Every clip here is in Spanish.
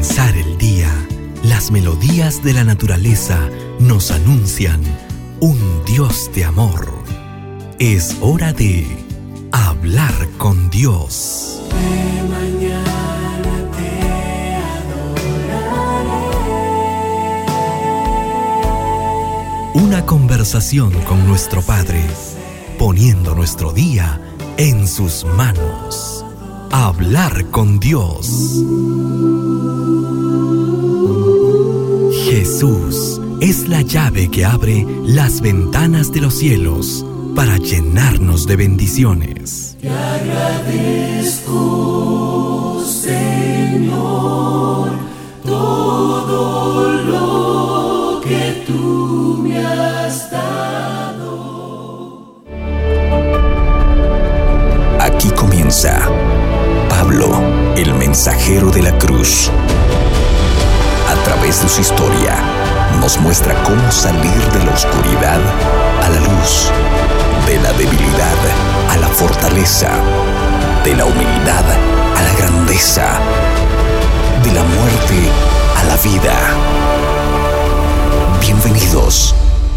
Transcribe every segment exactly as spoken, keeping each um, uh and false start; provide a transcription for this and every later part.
comenzar el día, las melodías de la naturaleza nos anuncian un Dios de amor. Es hora de hablar con Dios. De mañana te adoraré. Una conversación con nuestro Padre, poniendo nuestro día en sus manos. Hablar con Dios. Jesús es la llave que abre las ventanas de los cielos para llenarnos de bendiciones. Te agradezco, Señor, todo lo que tú me has dado. Aquí comienza Pablo, el mensajero de la cruz. A través de su historia, nos muestra cómo salir de la oscuridad a la luz, de la debilidad a la fortaleza, de la humildad a la grandeza, de la muerte a la vida. Bienvenidos.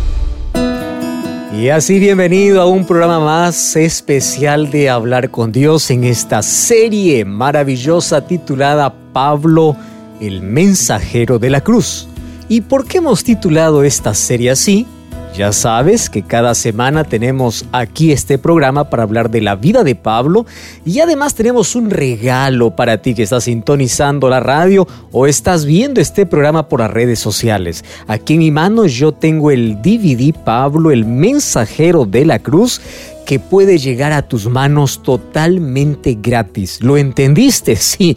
Y así bienvenido a un programa más especial de Hablar con Dios en esta serie maravillosa titulada Pablo, el mensajero de la cruz. ¿Y por qué hemos titulado esta serie así? Ya sabes que cada semana tenemos aquí este programa para hablar de la vida de Pablo y además tenemos un regalo para ti que estás sintonizando la radio o estás viendo este programa por las redes sociales. Aquí en mi mano yo tengo el D V D Pablo, el mensajero de la cruz, que puede llegar a tus manos totalmente gratis. ¿Lo entendiste? Sí,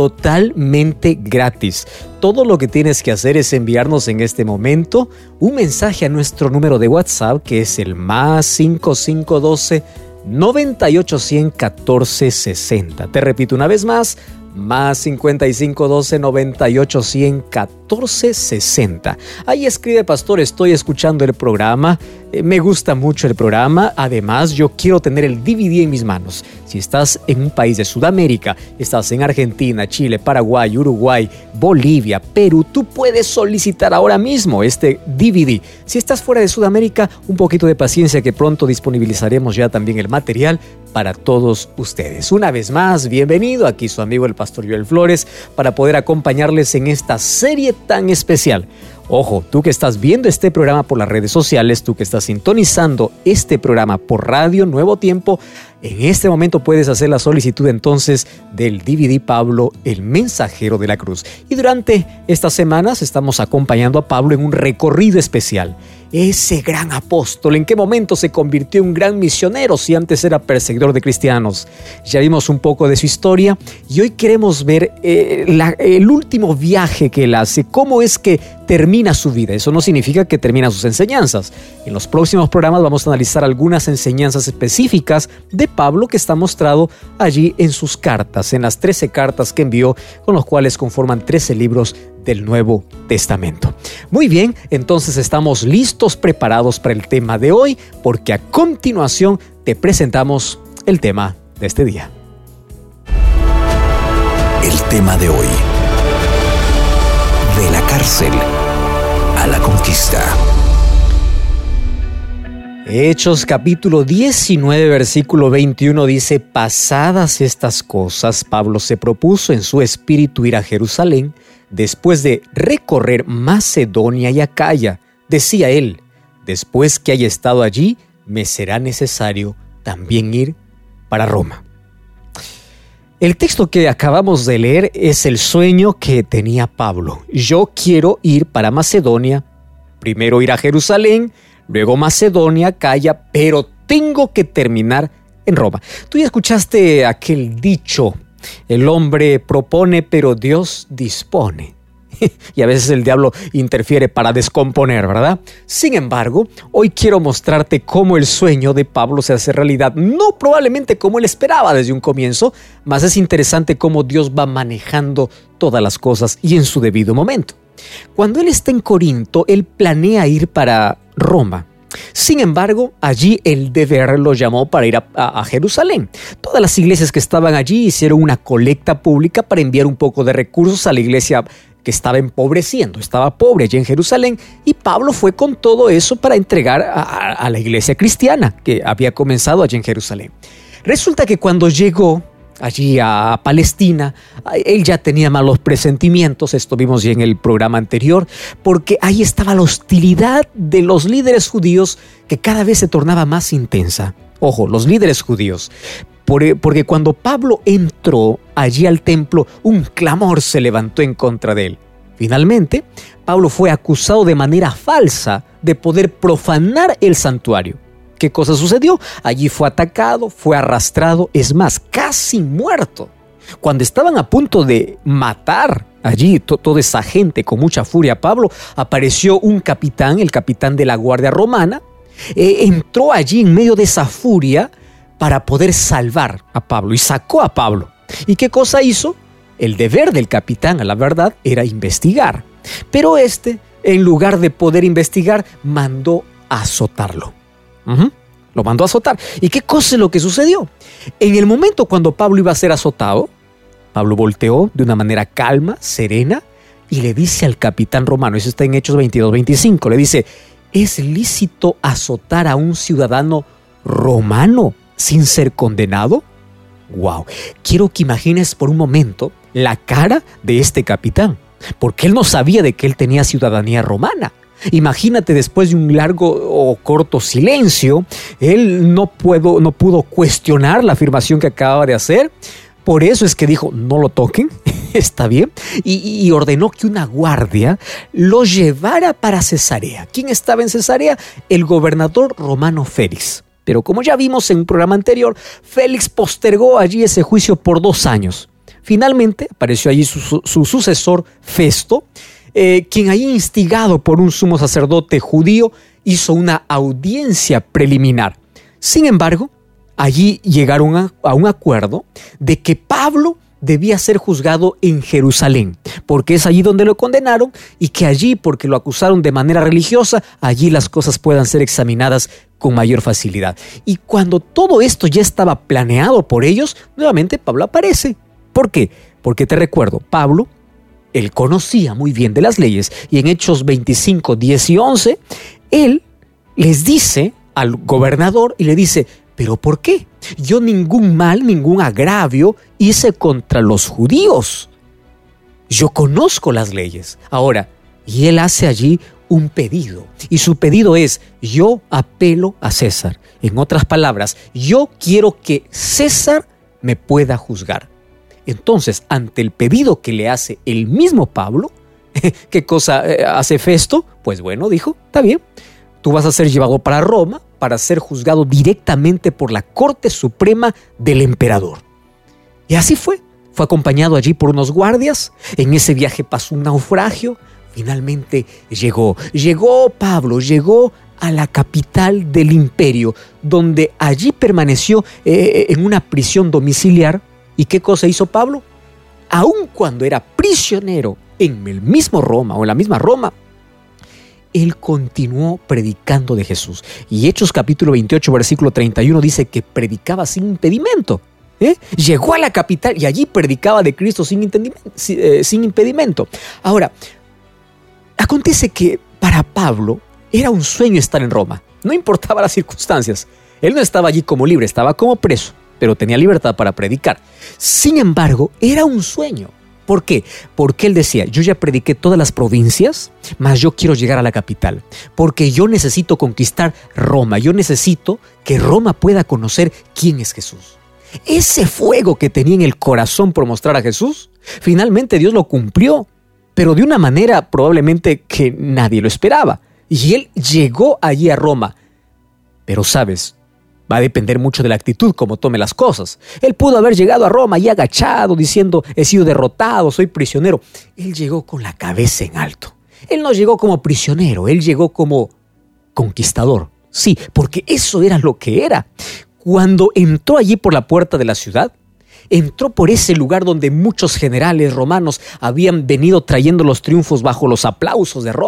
totalmente gratis. Todo lo que tienes que hacer es enviarnos en este momento un mensaje a nuestro número de WhatsApp, que es el más cinco cinco uno dos, nueve ocho cero cero, uno cuatro seis cero. Te repito una vez más, más cincuenta y cinco doce, noventa y ocho cien, catorce sesenta. Ahí escribe: Pastor, estoy escuchando el programa, eh, me gusta mucho el programa, además yo quiero tener el D V D en mis manos. Si estás en un país de Sudamérica, estás en Argentina, Chile, Paraguay, Uruguay, Bolivia, Perú, tú puedes solicitar ahora mismo este D V D. Si estás fuera de Sudamérica, un poquito de paciencia que pronto disponibilizaremos ya también el material para todos ustedes. Una vez más, bienvenido, aquí su amigo el Pastor Joel Flores, para poder acompañarles en esta serie tan especial. Ojo, tú que estás viendo este programa por las redes sociales, tú que estás sintonizando este programa por Radio Nuevo Tiempo, en este momento puedes hacer la solicitud entonces del D V D Pablo, el mensajero de la cruz. Y durante estas semanas estamos acompañando a Pablo en un recorrido especial. Ese gran apóstol, ¿en qué momento se convirtió en un gran misionero si antes era perseguidor de cristianos? Ya vimos un poco de su historia y hoy queremos ver eh, la, el último viaje que él hace, cómo es que termina su vida. Eso no significa que termina sus enseñanzas. En los próximos programas vamos a analizar algunas enseñanzas específicas de Pablo que está mostrado allí en sus cartas, en las trece cartas que envió, con los cuales conforman trece libros del Nuevo Testamento. Muy bien, entonces estamos listos, preparados para el tema de hoy, porque a continuación te presentamos el tema de este día. El tema de hoy: de la cárcel a la conquista. Hechos capítulo diecinueve, versículo veintiuno dice: pasadas estas cosas, Pablo se propuso en su espíritu ir a Jerusalén, después de recorrer Macedonia y Acaya. Decía él: después que haya estado allí, me será necesario también ir para Roma. El texto que acabamos de leer es el sueño que tenía Pablo. Yo quiero ir para Macedonia, primero ir a Jerusalén, luego Macedonia, Acaya, pero tengo que terminar en Roma. Tú ya escuchaste aquel dicho: el hombre propone, pero Dios dispone. Y a veces el diablo interfiere para descomponer, ¿verdad? Sin embargo, hoy quiero mostrarte cómo el sueño de Pablo se hace realidad. No probablemente como él esperaba desde un comienzo, mas es interesante cómo Dios va manejando todas las cosas y en su debido momento. Cuando él está en Corinto, él planea ir para Roma. Sin embargo, allí el deber lo llamó para ir a, a, a Jerusalén. Todas las iglesias que estaban allí hicieron una colecta pública para enviar un poco de recursos a la iglesia que estaba empobreciendo, estaba pobre allí en Jerusalén, y Pablo fue con todo eso para entregar a, a, a la iglesia cristiana que había comenzado allí en Jerusalén. Resulta que cuando llegó allí a Palestina, él ya tenía malos presentimientos, esto vimos ya en el programa anterior, porque ahí estaba la hostilidad de los líderes judíos que cada vez se tornaba más intensa. Ojo, los líderes judíos, porque cuando Pablo entró allí al templo, un clamor se levantó en contra de él. Finalmente, Pablo fue acusado de manera falsa de poder profanar el santuario. ¿Qué cosa sucedió? Allí fue atacado, fue arrastrado, es más, casi muerto. Cuando estaban a punto de matar allí to- toda esa gente con mucha furia a Pablo, apareció un capitán, el capitán de la guardia romana, eh, entró allí en medio de esa furia para poder salvar a Pablo y sacó a Pablo. ¿Y qué cosa hizo? El deber del capitán, a la verdad, era investigar. Pero este, en lugar de poder investigar, mandó a azotarlo. Uh-huh. Lo mandó a azotar. ¿Y qué cosa es lo que sucedió? En el momento cuando Pablo iba a ser azotado, Pablo volteó de una manera calma, serena, y le dice al capitán romano, eso está en Hechos veintidós veinticinco, le dice: ¿es lícito azotar a un ciudadano romano sin ser condenado? Wow, quiero que imagines por un momento la cara de este capitán, porque él no sabía de que él tenía ciudadanía romana. Imagínate, después de un largo o corto silencio, él no, puedo, no pudo cuestionar la afirmación que acababa de hacer. Por eso es que dijo: no lo toquen, está bien, y, y ordenó que una guardia lo llevara para Cesarea. ¿Quién estaba en Cesarea? El gobernador romano Félix. Pero como ya vimos en un programa anterior, Félix postergó allí ese juicio por dos años. Finalmente apareció allí su, su, su sucesor Festo, Eh, quien ahí, instigado por un sumo sacerdote judío, hizo una audiencia preliminar. Sin embargo, allí llegaron a, a un acuerdo de que Pablo debía ser juzgado en Jerusalén, porque es allí donde lo condenaron, y que allí, porque lo acusaron de manera religiosa, allí las cosas puedan ser examinadas con mayor facilidad. Y cuando todo esto ya estaba planeado por ellos, nuevamente Pablo aparece. ¿Por qué? Porque te recuerdo, Pablo, él conocía muy bien de las leyes, y en Hechos veinticinco, diez y once, él les dice al gobernador y le dice: ¿pero por qué? Yo ningún mal, ningún agravio hice contra los judíos. Yo conozco las leyes. Ahora, y él hace allí un pedido, y su pedido es: yo apelo a César. En otras palabras, yo quiero que César me pueda juzgar. Entonces, ante el pedido que le hace el mismo Pablo, ¿qué cosa hace Festo? Pues bueno, dijo: está bien, tú vas a ser llevado para Roma para ser juzgado directamente por la Corte Suprema del Emperador. Y así fue. Fue acompañado allí por unos guardias. En ese viaje pasó un naufragio. Finalmente llegó. Llegó Pablo, llegó a la capital del imperio, donde allí permaneció eh, en una prisión domiciliar. ¿Y qué cosa hizo Pablo? Aun cuando era prisionero en el mismo Roma o en la misma Roma, él continuó predicando de Jesús. Y Hechos capítulo veintiocho, versículo treinta y uno dice que predicaba sin impedimento. ¿Eh? Llegó a la capital y allí predicaba de Cristo sin, sin, eh, sin impedimento. Ahora, acontece que para Pablo era un sueño estar en Roma. No importaba las circunstancias. Él no estaba allí como libre, estaba como preso, pero tenía libertad para predicar. Sin embargo, era un sueño. ¿Por qué? Porque él decía: yo ya prediqué todas las provincias, mas yo quiero llegar a la capital, porque yo necesito conquistar Roma, yo necesito que Roma pueda conocer quién es Jesús. Ese fuego que tenía en el corazón por mostrar a Jesús, finalmente Dios lo cumplió, pero de una manera probablemente que nadie lo esperaba. Y él llegó allí a Roma. Pero sabes, va a depender mucho de la actitud como tome las cosas. Él pudo haber llegado a Roma y agachado, diciendo: he sido derrotado, soy prisionero. Él llegó con la cabeza en alto. Él no llegó como prisionero, él llegó como conquistador. Sí, porque eso era lo que era. Cuando entró allí por la puerta de la ciudad, entró por ese lugar donde muchos generales romanos habían venido trayendo los triunfos bajo los aplausos de Roma.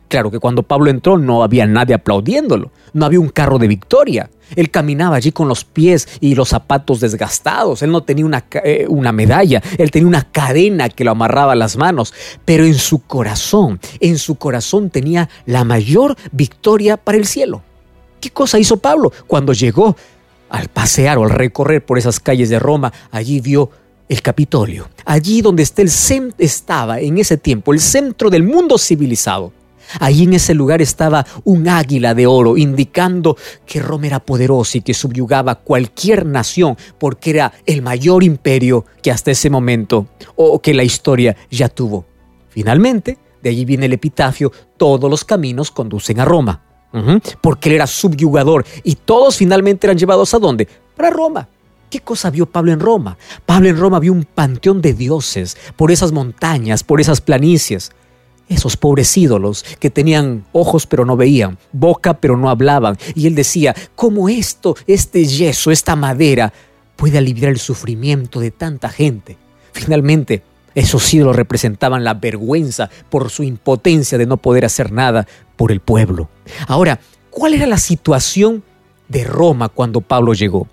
Claro que cuando Pablo entró no había nadie aplaudiéndolo, no había un carro de victoria. Él caminaba allí con los pies y los zapatos desgastados. Él no tenía una, eh, una medalla, él tenía una cadena que lo amarraba a las manos. Pero en su corazón, en su corazón tenía la mayor victoria para el cielo. ¿Qué cosa hizo Pablo? Cuando llegó al pasear o al recorrer por esas calles de Roma, allí vio el Capitolio. Allí donde está el cent- estaba en ese tiempo el centro del mundo civilizado. Allí en ese lugar estaba un águila de oro, indicando que Roma era poderosa y que subyugaba cualquier nación, porque era el mayor imperio que hasta ese momento o que la historia ya tuvo. Finalmente, de allí viene el epitafio: todos los caminos conducen a Roma. Uh-huh. Porque él era subyugador y todos finalmente eran llevados ¿a dónde? Para Roma. ¿Qué cosa vio Pablo en Roma? Pablo en Roma vio un panteón de dioses por esas montañas, por esas planicies. Esos pobres ídolos que tenían ojos pero no veían, boca pero no hablaban. Y él decía: ¿cómo esto, este yeso, esta madera puede aliviar el sufrimiento de tanta gente? Finalmente, esos ídolos representaban la vergüenza por su impotencia de no poder hacer nada por el pueblo. Ahora, ¿cuál era la situación de Roma cuando Pablo llegó?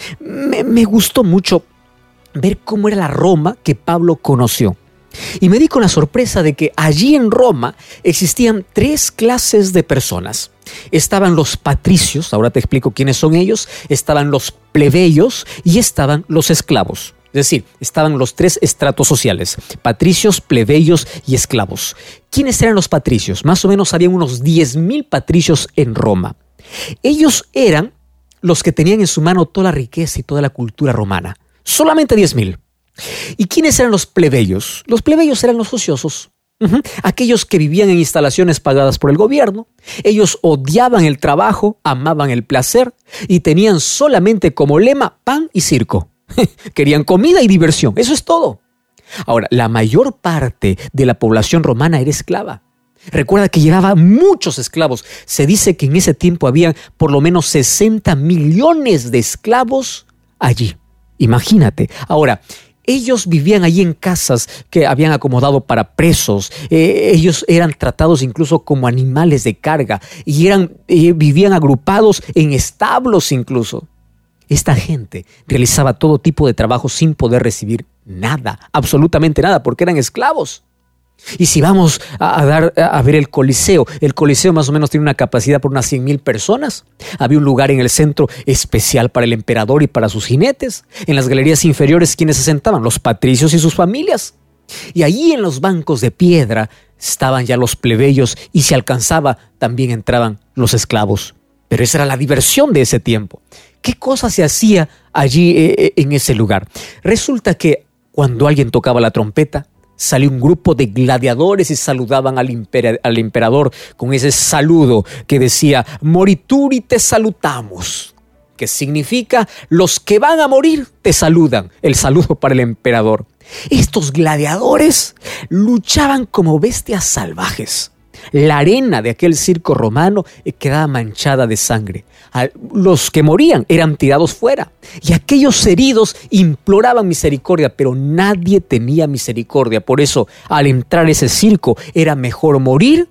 Me, me gustó mucho ver cómo era la Roma que Pablo conoció. Y me di con la sorpresa de que allí en Roma existían tres clases de personas. Estaban los patricios, ahora te explico quiénes son ellos, estaban los plebeyos y estaban los esclavos. Es decir, estaban los tres estratos sociales: patricios, plebeyos y esclavos. ¿Quiénes eran los patricios? Más o menos había unos diez mil patricios en Roma. Ellos eran los que tenían en su mano toda la riqueza y toda la cultura romana. Solamente diez mil. ¿Y quiénes eran los plebeyos? Los plebeyos eran los ociosos, uh-huh. aquellos que vivían en instalaciones pagadas por el gobierno. Ellos odiaban el trabajo, amaban el placer y tenían solamente como lema pan y circo. Querían comida y diversión, eso es todo. Ahora, la mayor parte de la población romana era esclava. Recuerda que llevaba muchos esclavos. Se dice que en ese tiempo había por lo menos sesenta millones de esclavos allí. Imagínate. Ahora, ellos vivían allí en casas que habían acomodado para presos. Eh, ellos eran tratados incluso como animales de carga y eran, eh, vivían agrupados en establos incluso. Esta gente realizaba todo tipo de trabajo sin poder recibir nada, absolutamente nada, porque eran esclavos. Y si vamos a, a, dar, a ver el Coliseo, el Coliseo más o menos tiene una capacidad por unas cien mil personas. Había un lugar en el centro especial para el emperador y para sus jinetes. En las galerías inferiores, ¿quiénes se sentaban? Los patricios y sus familias. Y allí en los bancos de piedra estaban ya los plebeyos y si alcanzaba también entraban los esclavos. Pero esa era la diversión de ese tiempo. ¿Qué cosa se hacía allí eh, en ese lugar? Resulta que cuando alguien tocaba la trompeta, salió un grupo de gladiadores y saludaban al, imper- al emperador con ese saludo que decía: morituri te salutamos, que significa los que van a morir te saludan, el saludo para el emperador. Estos gladiadores luchaban como bestias salvajes. La arena de aquel circo romano quedaba manchada de sangre. Los que morían eran tirados fuera y aquellos heridos imploraban misericordia, pero nadie tenía misericordia. Por eso, al entrar a ese circo, era mejor morir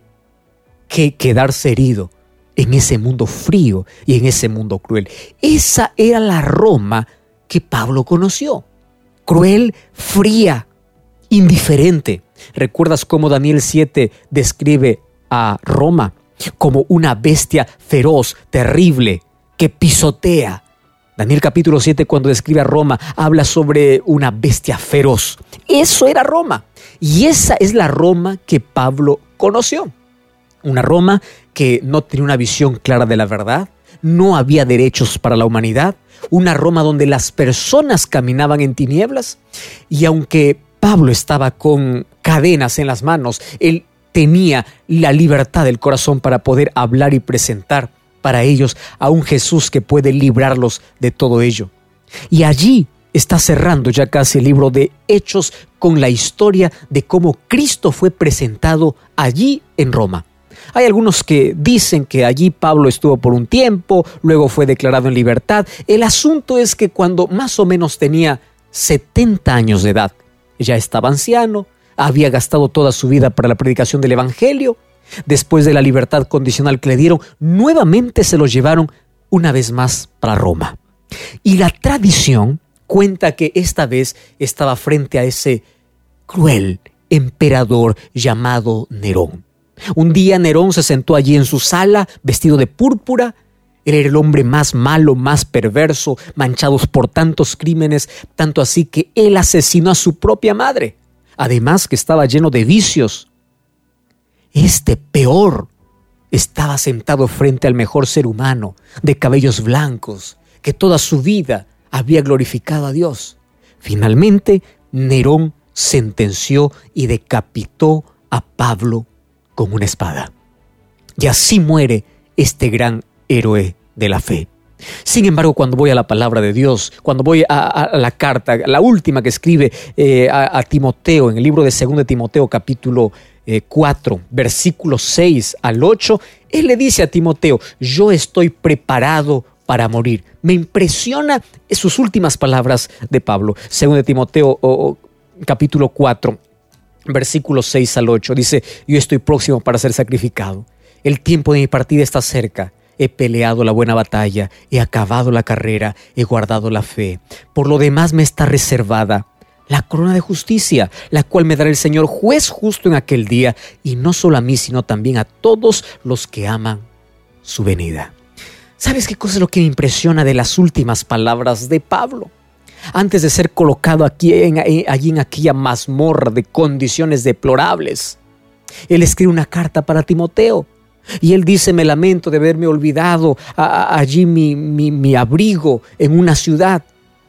que quedarse herido en ese mundo frío y en ese mundo cruel. Esa era la Roma que Pablo conoció. Cruel, fría, indiferente. ¿Recuerdas cómo Daniel siete describe a Roma como una bestia feroz, terrible, que pisotea? Daniel capítulo siete, cuando describe a Roma, habla sobre una bestia feroz. Eso era Roma. Y esa es la Roma que Pablo conoció. Una Roma que no tenía una visión clara de la verdad, no había derechos para la humanidad, una Roma donde las personas caminaban en tinieblas. Y aunque Pablo estaba con cadenas en las manos, él tenía la libertad del corazón para poder hablar y presentar para ellos a un Jesús que puede librarlos de todo ello. Y allí está cerrando ya casi el libro de Hechos con la historia de cómo Cristo fue presentado allí en Roma. Hay algunos que dicen que allí Pablo estuvo por un tiempo, luego fue declarado en libertad. El asunto es que cuando más o menos tenía setenta años de edad, ya estaba anciano, había gastado toda su vida para la predicación del evangelio, Después de la libertad condicional que le dieron, nuevamente se los llevaron una vez más para Roma. Y la tradición cuenta que esta vez estaba frente a ese cruel emperador llamado Nerón. Un día Nerón se sentó allí en su sala, vestido de púrpura. Él era el hombre más malo, más perverso, manchados por tantos crímenes, tanto así que él asesinó a su propia madre. Además que estaba lleno de vicios. Este peor estaba sentado frente al mejor ser humano, de cabellos blancos, que toda su vida había glorificado a Dios. Finalmente, Nerón sentenció y decapitó a Pablo con una espada. Y así muere este gran héroe de la fe. Sin embargo, cuando voy a la palabra de Dios, cuando voy a, a la carta, la última que escribe eh, a, a Timoteo, en el libro de Segunda de Timoteo, capítulo eh, cuatro, versículos seis al ocho, él le dice a Timoteo: yo estoy preparado para morir. Me impresiona sus últimas palabras de Pablo. Segunda de Timoteo, oh, oh, capítulo cuatro, versículos seis al ocho, dice: yo estoy próximo para ser sacrificado. El tiempo de mi partida está cerca. He peleado la buena batalla, he acabado la carrera, he guardado la fe. Por lo demás me está reservada la corona de justicia, la cual me dará el Señor juez justo en aquel día, y no solo a mí, sino también a todos los que aman su venida. ¿Sabes qué cosa es lo que me impresiona de las últimas palabras de Pablo? Antes de ser colocado aquí en, allí en aquella mazmorra de condiciones deplorables, él escribe una carta para Timoteo. Y él dice: me lamento de haberme olvidado a, a, allí mi, mi, mi abrigo en una ciudad.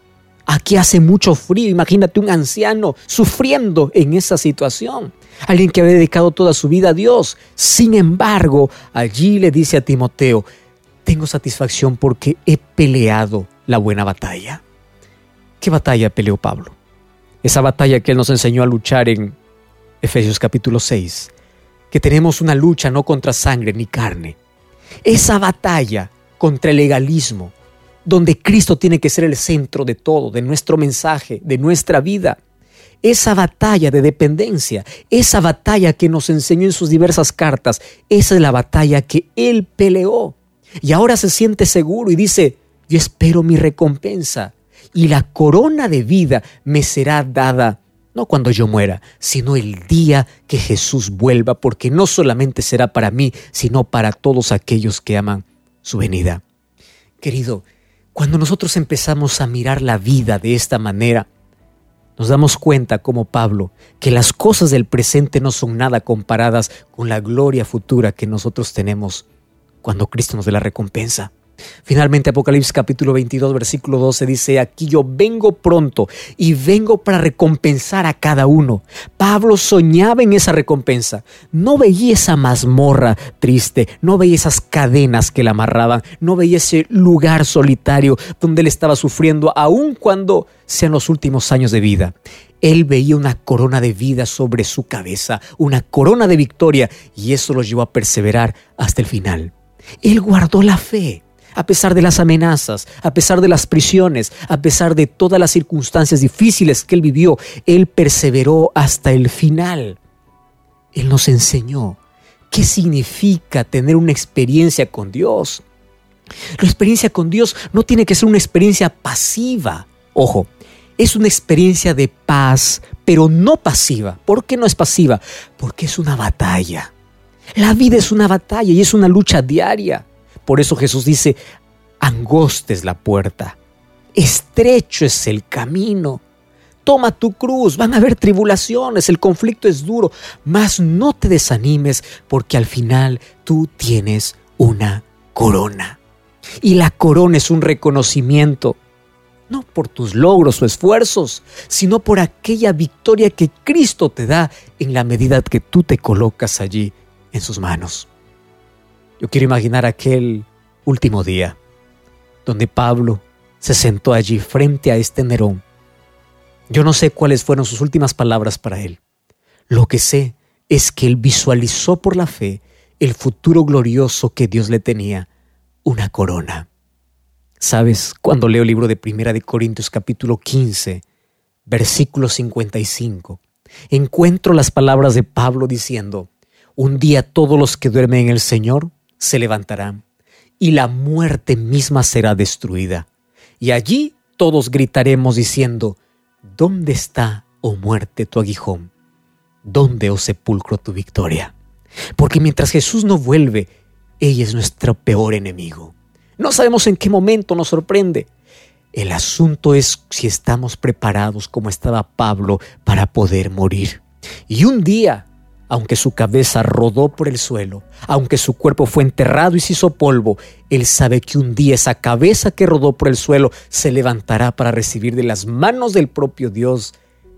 Aquí hace mucho frío. Imagínate un anciano sufriendo en esa situación. Alguien que había dedicado toda su vida a Dios. Sin embargo, allí le dice a Timoteo: tengo satisfacción porque he peleado la buena batalla. ¿Qué batalla peleó Pablo? Esa batalla que él nos enseñó a luchar en Efesios capítulo seis. Que tenemos una lucha no contra sangre ni carne. Esa batalla contra el legalismo, donde Cristo tiene que ser el centro de todo, de nuestro mensaje, de nuestra vida. Esa batalla de dependencia, esa batalla que nos enseñó en sus diversas cartas, esa es la batalla que él peleó. Y ahora se siente seguro y dice: yo espero mi recompensa y la corona de vida me será dada. No cuando yo muera, sino el día que Jesús vuelva, porque no solamente será para mí, sino para todos aquellos que aman su venida. Querido, cuando nosotros empezamos a mirar la vida de esta manera, nos damos cuenta, como Pablo, que las cosas del presente no son nada comparadas con la gloria futura que nosotros tenemos cuando Cristo nos dé la recompensa. Finalmente, Apocalipsis capítulo veintidós, versículo doce dice: aquí yo vengo pronto y vengo para recompensar a cada uno. Pablo soñaba en esa recompensa. No veía esa mazmorra triste, no veía esas cadenas que la amarraban, no veía ese lugar solitario donde él estaba sufriendo, aun cuando sean los últimos años de vida. Él veía una corona de vida sobre su cabeza, una corona de victoria, y eso lo llevó a perseverar hasta el final. Él guardó la fe. A pesar de las amenazas, a pesar de las prisiones, a pesar de todas las circunstancias difíciles que él vivió, él perseveró hasta el final. Él nos enseñó qué significa tener una experiencia con Dios. La experiencia con Dios no tiene que ser una experiencia pasiva. Ojo, es una experiencia de paz, pero no pasiva. ¿Por qué no es pasiva? Porque es una batalla. La vida es una batalla y es una lucha diaria. Por eso Jesús dice: angosta es la puerta, estrecho es el camino. Toma tu cruz, van a haber tribulaciones, el conflicto es duro, mas no te desanimes, porque al final tú tienes una corona. Y la corona es un reconocimiento, no por tus logros o esfuerzos, sino por aquella victoria que Cristo te da en la medida que tú te colocas allí en sus manos. Yo quiero imaginar aquel último día donde Pablo se sentó allí frente a este Nerón. Yo no sé cuáles fueron sus últimas palabras para él. Lo que sé es que él visualizó por la fe el futuro glorioso que Dios le tenía, una corona. ¿Sabes? Cuando leo el libro de Primera de Corintios capítulo quince, versículo cincuenta y cinco, encuentro las palabras de Pablo diciendo: Un día todos los que duermen en el Señor se levantarán y la muerte misma será destruida. Y allí todos gritaremos diciendo: ¿dónde está, oh muerte, tu aguijón? ¿Dónde, oh sepulcro, tu victoria? Porque mientras Jesús no vuelve, ella es nuestro peor enemigo. No sabemos en qué momento nos sorprende. El asunto es si estamos preparados como estaba Pablo para poder morir. Y un día, aunque su cabeza rodó por el suelo, aunque su cuerpo fue enterrado y se hizo polvo, él sabe que un día esa cabeza que rodó por el suelo se levantará para recibir de las manos del propio Dios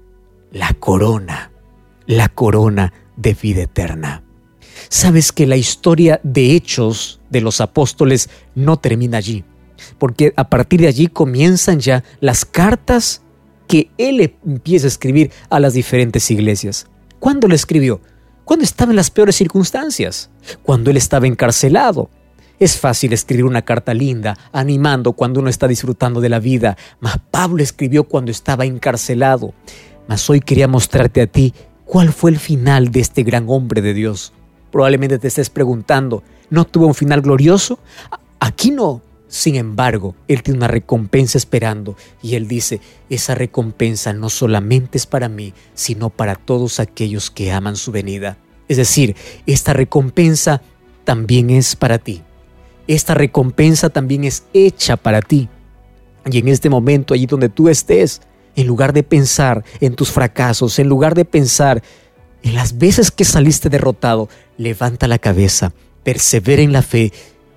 la corona, la corona de vida eterna. Sabes que la historia de Hechos de los apóstoles no termina allí, porque a partir de allí comienzan ya las cartas que él empieza a escribir a las diferentes iglesias. ¿Cuándo le escribió? Cuando estaba en las peores circunstancias, cuando él estaba encarcelado. Es fácil escribir una carta linda, animando cuando uno está disfrutando de la vida, mas Pablo escribió cuando estaba encarcelado. Mas hoy quería mostrarte a ti cuál fue el final de este gran hombre de Dios. Probablemente te estés preguntando, ¿no tuvo un final glorioso? Aquí no. Sin embargo, él tiene una recompensa esperando, y él dice: esa recompensa no solamente es para mí, sino para todos aquellos que aman su venida. Es decir, esta recompensa también es para ti. Esta recompensa también es hecha para ti. Y en este momento, allí donde tú estés, en lugar de pensar en tus fracasos, en lugar de pensar en las veces que saliste derrotado, levanta la cabeza, persevera en la fe.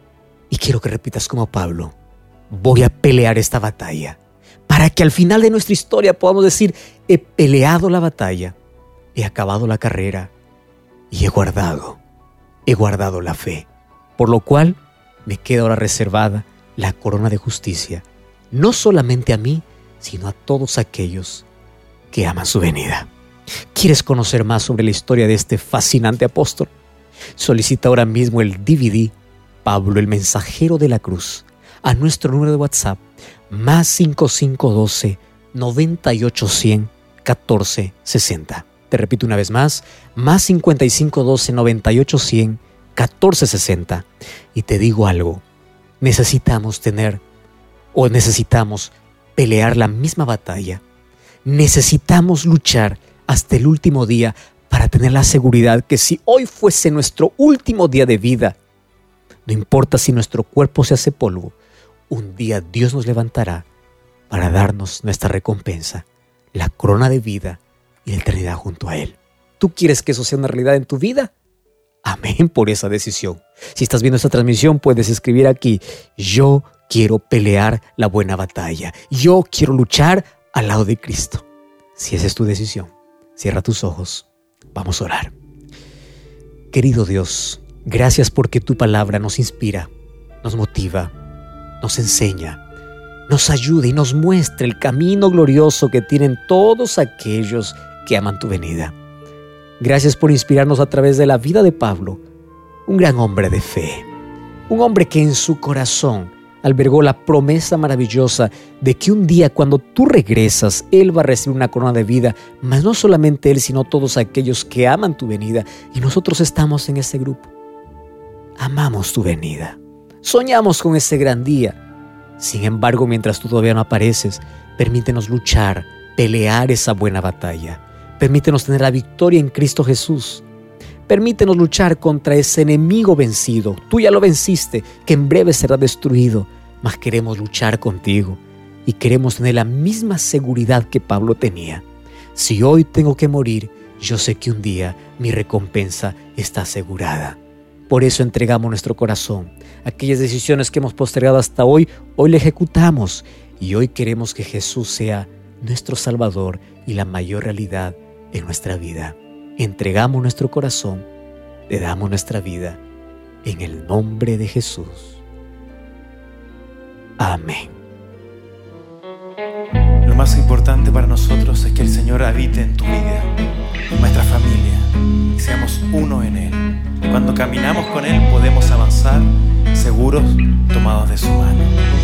Y quiero que repitas como Pablo: voy a pelear esta batalla, para que al final de nuestra historia podamos decir: he peleado la batalla, he acabado la carrera y he guardado, he guardado la fe. Por lo cual me queda ahora reservada la corona de justicia, no solamente a mí, sino a todos aquellos que aman su venida. ¿Quieres conocer más sobre la historia de este fascinante apóstol? Solicita ahora mismo el D V D Pablo, el mensajero de la cruz, a nuestro número de WhatsApp más cinco cinco uno dos, noventa y ocho, cien, catorce, sesenta. Te repito una vez más, más cincuenta y cinco doce, noventa y ocho, cien, catorce, sesenta. Y te digo algo, necesitamos tener o necesitamos pelear la misma batalla. Necesitamos luchar hasta el último día para tener la seguridad que si hoy fuese nuestro último día de vida, no importa si nuestro cuerpo se hace polvo, un día Dios nos levantará para darnos nuestra recompensa, la corona de vida y la eternidad junto a Él. ¿Tú quieres que eso sea una realidad en tu vida? Amén por esa decisión. Si estás viendo esta transmisión, puedes escribir aquí: yo quiero pelear la buena batalla. Yo quiero luchar al lado de Cristo. Si esa es tu decisión, cierra tus ojos. Vamos a orar. Querido Dios, gracias porque tu palabra nos inspira, nos motiva, nos enseña, nos ayuda y nos muestra el camino glorioso que tienen todos aquellos que aman tu venida. Gracias por inspirarnos a través de la vida de Pablo, un gran hombre de fe, un hombre que en su corazón albergó la promesa maravillosa de que un día cuando tú regresas, Él va a recibir una corona de vida, mas no solamente Él, sino todos aquellos que aman tu venida, y nosotros estamos en ese grupo. Amamos tu venida, soñamos con ese gran día. Sin embargo, mientras tú todavía no apareces, permítenos luchar, pelear esa buena batalla. Permítenos tener la victoria en Cristo Jesús. Permítenos luchar contra ese enemigo vencido. Tú ya lo venciste, que en breve será destruido. Mas queremos luchar contigo y queremos tener la misma seguridad que Pablo tenía. Si hoy tengo que morir, yo sé que un día mi recompensa está asegurada. Por eso entregamos nuestro corazón. Aquellas decisiones que hemos postergado hasta hoy, hoy le ejecutamos. Y hoy queremos que Jesús sea nuestro Salvador y la mayor realidad en nuestra vida. Entregamos nuestro corazón, le damos nuestra vida en el nombre de Jesús. Amén. Lo más importante para nosotros es que el Señor habite en tu vida, en nuestra familia, y seamos uno en Él. Cuando caminamos con Él podemos avanzar seguros, tomados de su mano.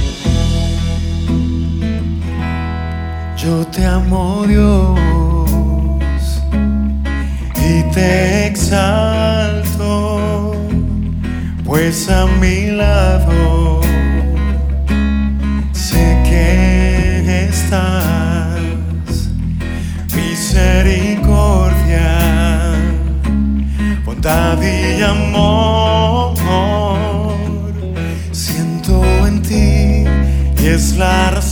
Yo te amo, Dios, y te exalto. estés a mi lado, sé que estás. Misericordia, bondad y amor siento en ti, y es la razón